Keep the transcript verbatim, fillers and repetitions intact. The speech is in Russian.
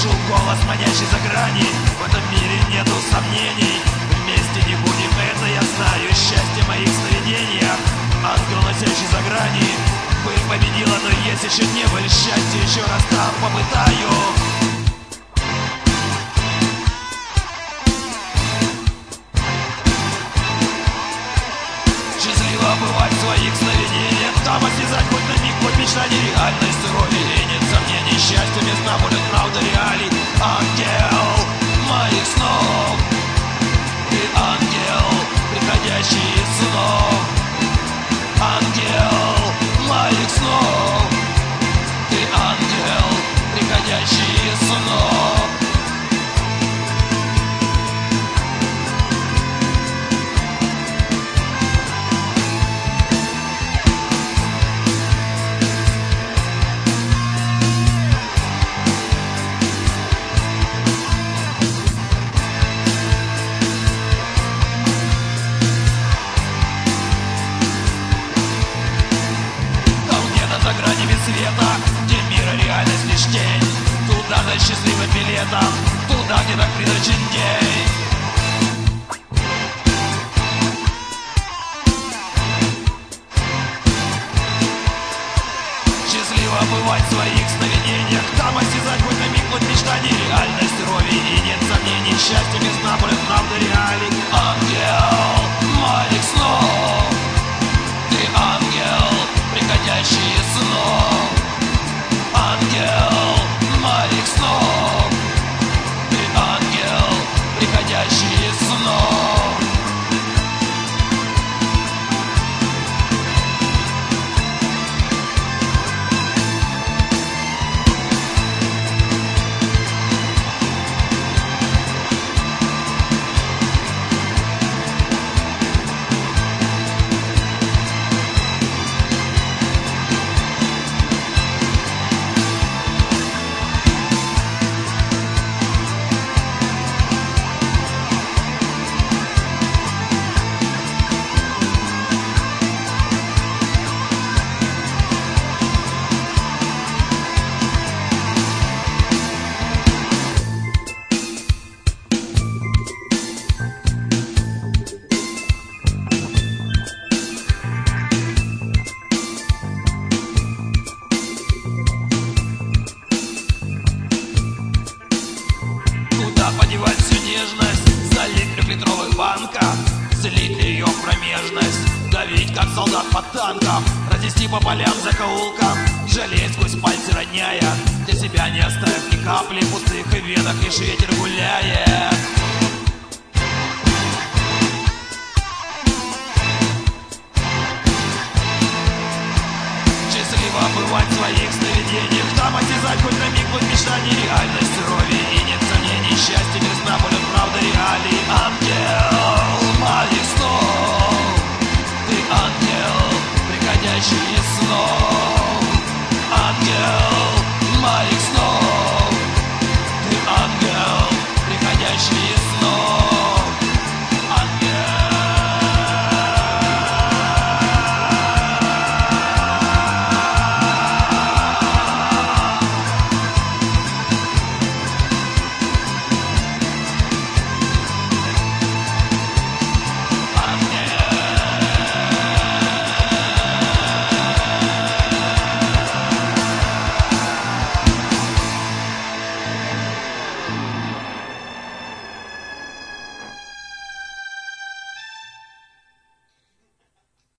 слышу голос, манящий за грани. В этом мире нету сомнений, вместе не будем, это я знаю. Счастье в моих сновидениях, ангел, носящий за грани. Быль победила, но есть еще не быль. Счастье еще раз там попытаю. Счастливо бывать в своих сновидениях, там осязать хоть на миг, хоть мечта нереальность. Роли и нет сомнений, счастье места будет правда реалий. Ангел моих снов, ты ангел, приходящий из снов. Ангел моих снов, ты ангел, приходящий из снов. Света, где мира реальность лишь тень. Туда за счастливым билетом, туда, где так предначен день. Счастливо бывать в своих сновидениях, там осязать хоть на миг, хоть мечта нереальность. Роли и нет сомнений, счастье места будет правда реалий. Ангел моих снов, ты ангел, приходящий из снов. Ангел моих снов, ты ангел, приходящий из снов. Подевать всю нежность, залить трехлитровых банках, слить ее в промежность, давить как солдат под танком, разнести по полям, закоулкам, жалеть сквозь пальцы роняя, для себя не оставив ни капли пустых и венах, лишь ветер гуляет. Счастливо бывать в своих сновидениях, там осязать хоть на миг, хоть мечта нереальна.